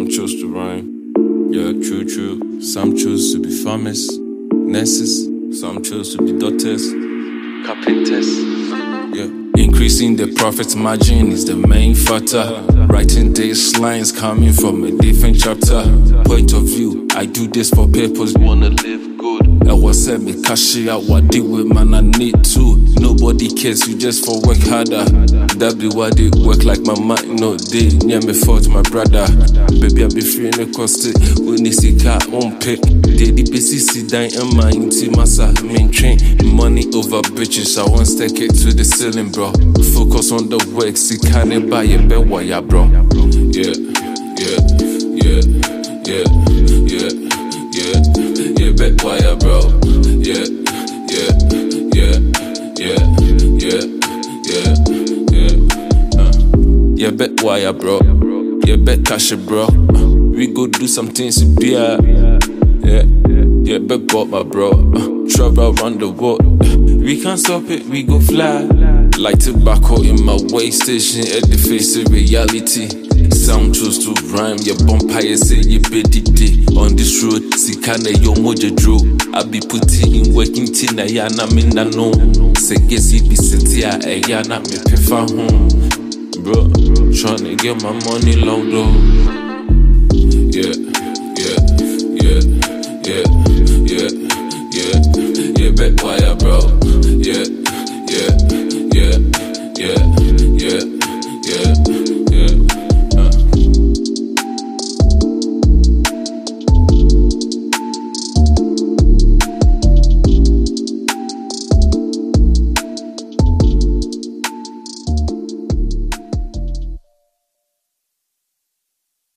chose to rhyme. Yeah, true. Some chose to be farmers, nurses. Some chose to be doctors, carpenters. Yeah. Increasing the profit margin is the main factor. Writing these lines coming from a different chapter. Point of view, I do this for purpose. Wanna live good. I was send me cash out what deal with, man, I need to. Nobody cares, you just for work harder. That be why they work like my mind, no day. Near me fault, my brother. Baby, I be free in the cost it. When they see car on pick. Daddy BCC dying in my intimasa. Main train, money over bitches. I won't stack it to the ceiling, bro. Focus on the work, see can it buy a bed wire, bro. Yeah. Bet wire, bro. Yeah. Yeah, bet wire, bro. Yeah, bet cash, bro. We go do some things with beer. Yeah, bet bought my bro. Travel around the world. We can't stop it, we go fly. Like tobacco in my way station at the face of reality. Sound chose to rhyme, your bumpire say you beddy day. On this road, see kinda yo moja drew. I be putting in working tina yana minna no. Say guess you be sitting here, yana me prefer home. Bro, tryna get my money long though. Yeah, bet wire, bro. Yeah.